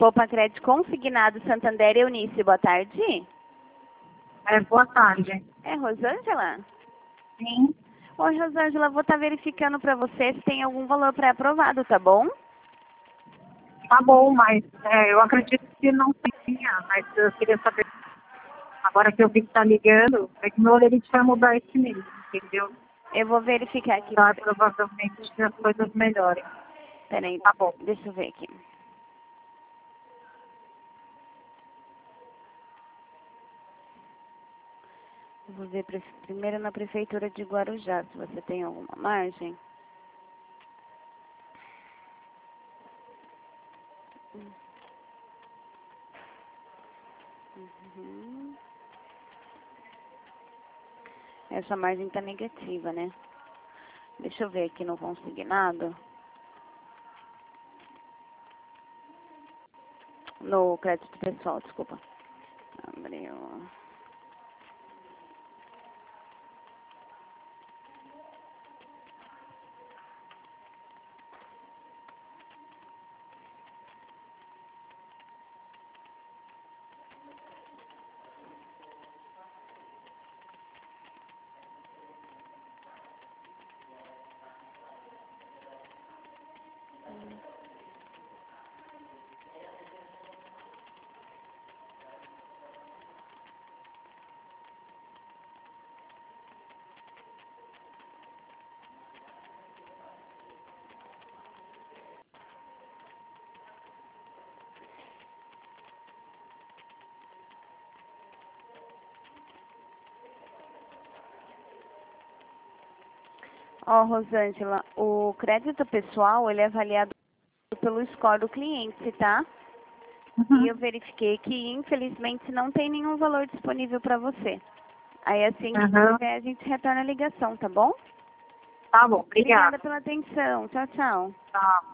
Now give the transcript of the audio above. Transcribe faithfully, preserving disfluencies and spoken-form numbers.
Poupa Crédito Consignado Santander Eunice, boa tarde. É, boa tarde. É Rosângela? Sim. Oi, Rosângela, vou estar verificando para você se tem algum valor pré-aprovado, tá bom? Tá bom, mas é, eu acredito que não tinha, mas eu queria saber. Agora que eu vi que tá ligando, é que meu lerite vai mudar esse mês, entendeu? Eu vou verificar aqui. Tá, provavelmente as coisas melhorem. Peraí, Tá bom. deixa eu ver aqui. Eu vou ver pre- primeiro na Prefeitura de Guarujá, se você tem alguma margem. Uhum. Essa margem tá negativa, né? Deixa eu ver aqui no consignado. No crédito pessoal, desculpa. Abriu. Ó, Rosângela, o crédito pessoal, ele é avaliado pelo score do cliente, tá? Uhum. E eu verifiquei que, infelizmente, não tem nenhum valor disponível para você. Aí, assim que Uhum. tiver, a gente retorna a ligação, tá bom? Tá bom, Obrigada obrigada. pela atenção. Tchau, tchau. Tá.